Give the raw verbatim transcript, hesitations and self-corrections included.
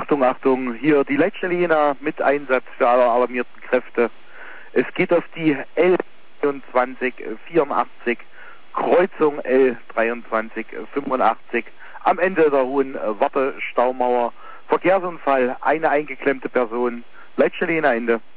Achtung, Achtung, hier die Leitstelle Jena mit Einsatz für alle alarmierten Kräfte. Es geht auf die L dreiundzwanzig vierundachtzig, Kreuzung L dreiundzwanzig fünfundachtzig, am Ende der hohen Wartestaumauer. Verkehrsunfall, eine eingeklemmte Person. Leitstelle Jena, Ende.